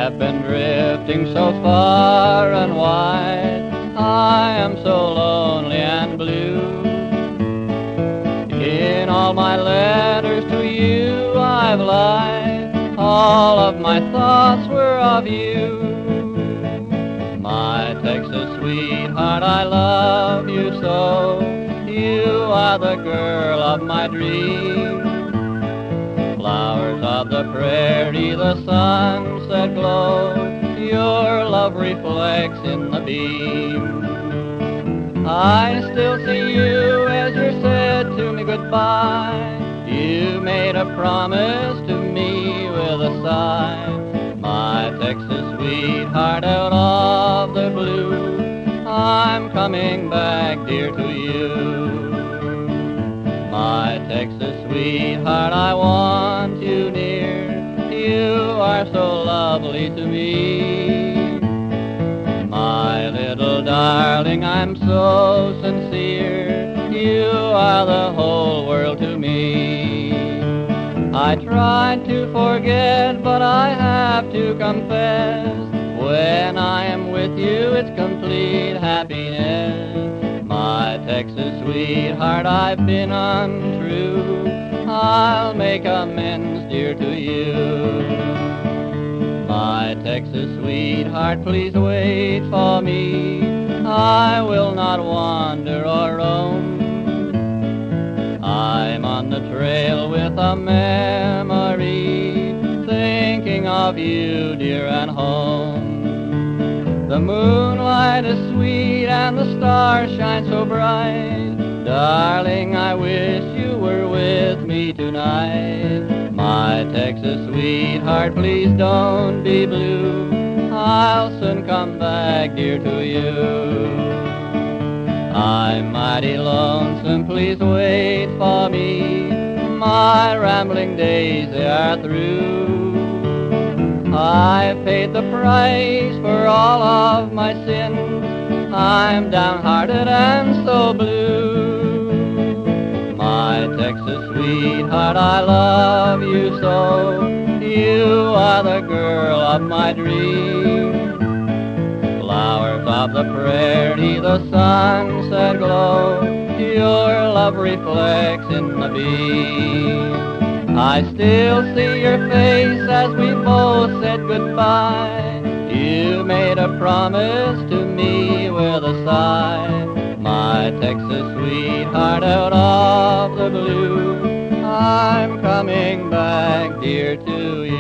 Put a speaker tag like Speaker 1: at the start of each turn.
Speaker 1: have been drifting so far and wide. I am so lonely and blue. In all my letters to you I've lied. All of my thoughts were of you. My Texas sweetheart, I love you so. You are the girl of my dreams. Flowers of the prairie, the sunset glow. Your love reflects in the beam. I still see you as you said to me goodbye. You made a promise to me with a sigh. My Texas sweetheart, out of the blue, I'm coming back, dear, to you. My Texas sweetheart, I want you near. You are so lovely to me. My little darling, I'm so sincere. You are the whole world to me. I tried to forget, but I have to confess, when I am with you, it's complete happiness. My Texas sweetheart, I've been untrue. I'll make amends, dear, to you. My Texas sweetheart, please wait for me. I will not wander or roam. I'm on the trail with a memory, thinking of you, dear, and home. The moonlight is sweet and the stars shine so bright. Darling, I wish you were with me tonight. My Texas sweetheart, please don't be blue. I'll soon come back, dear, to you. I'm mighty lonesome, please wait for me. My rambling days, they are through. I've paid the price for all of my sins. I'm downhearted and so blue. My Texas sweetheart, I love you so. You are the girl of my dreams. Flowers of the prairie, the sunset glow. Your love reflects in the beam. I still see your face as we both said goodbye. You made a promise to me with a sigh. My Texas sweetheart, out of the blue, I'm coming back, dear, to you.